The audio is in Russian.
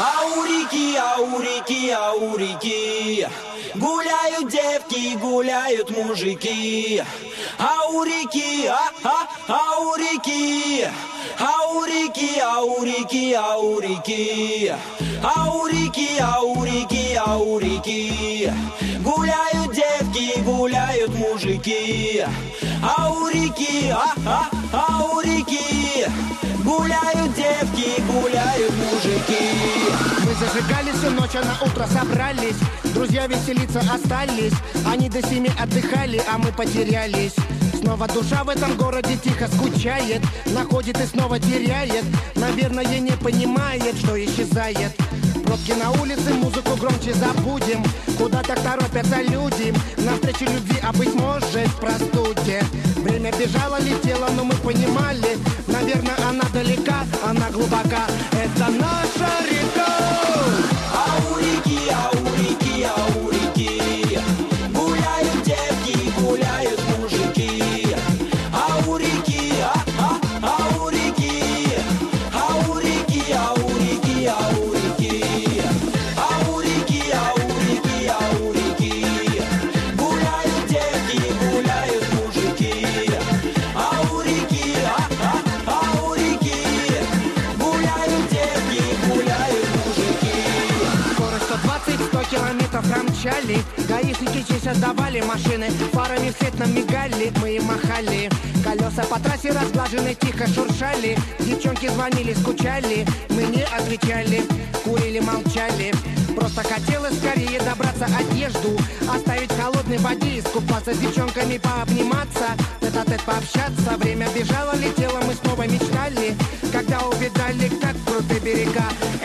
Аурики, гуляют девки, гуляют мужики. Аурики, аурики, аурики, аурики, аурики. Аурики, аурики, аурики. Гуляют девки, гуляют мужики. Аурики, аурики. Гуляют девки, гуляют мужики. Мы зажигали всю ночь, а на утро собрались. Друзья веселиться остались. Они до 7 отдыхали, а мы потерялись. Снова душа в этом городе тихо скучает. Находит и снова теряет. Наверное, не понимает, что исчезает. Пробки на улице, музыку громче забудем. Куда так торопятся люди? Навстречу любви, а быть может в простуде. Время бежало, летело, но мы понимали. Наверное, она далека, она глубока. Это наша река. Аурики, аурики, аурики. Гуляют девки, гуляют мужики. Аурики, аурики. Аурики, аурики, аурики. Аурики, аурики, аурики. Гуляют девки, гуляют мужики. Аурики, аурики. Гуляют девки, гуляют мужики. Скорость 120-100 километров промчали. Гаишники честь отдавали машины. Фарами вслед нам мигали, мы им махали. Колеса по трассе разглажены, тихо шуршали. Девчонки звонили, скучали. Мы не отвечали, курили, молчали. Просто хотелось скорее добраться одежду. Оставить в холодной воде, искупаться с девчонками, пообниматься. Тет-а-тет пообщаться. Время бежало, летело, мы снова мечтали. Когда увидали, как крутые берега.